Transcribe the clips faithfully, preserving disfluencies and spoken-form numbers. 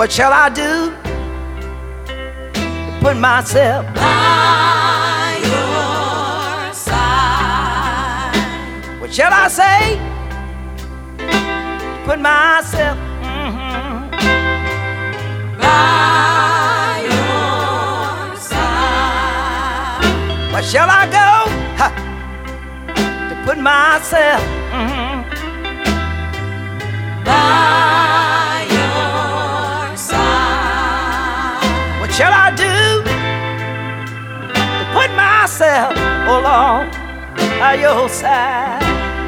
What shall I do to put myself by your side? What shall I say to put myself mm-hmm, by your side? What shall I go ha, to put myself mm-hmm, by your side? What shall I do to put myself, oh Lord, by your side?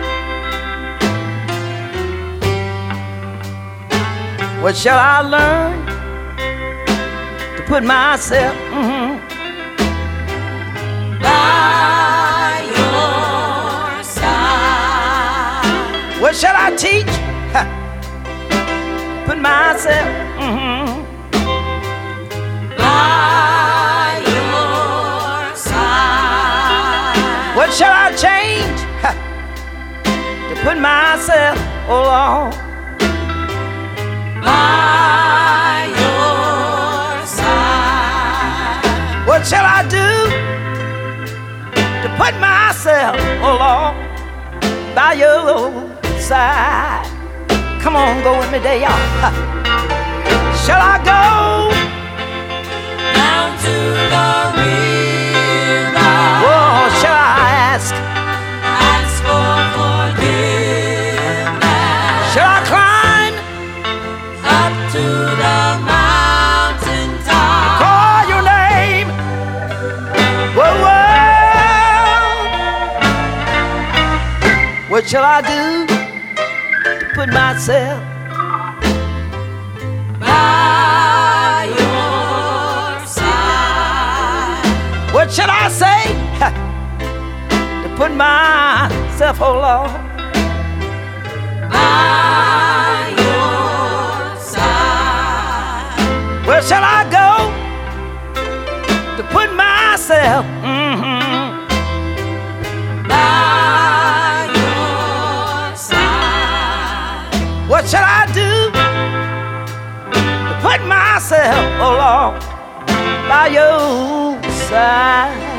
What shall I learn to put myself mm-hmm, by your side? what shall I teach? Ha, put myself mm-hmm, by your side? what shall I change ha, to put myself, oh Lord, by your side? what shall I do to put myself, oh Lord, by your side? Come on, go with me there, y'all. Ha. Shall I go Down to the river. or shall I ask? Ask for forgiveness. Shall I climb, Up to the mountain top. call your name? Whoa, whoa. What shall I do to put myself By your side? what shall I say ha, to put myself, oh Lord, By your side? where shall I go to put myself mm-hmm, By your side? what shall I do to put myself, oh Lord, by your side?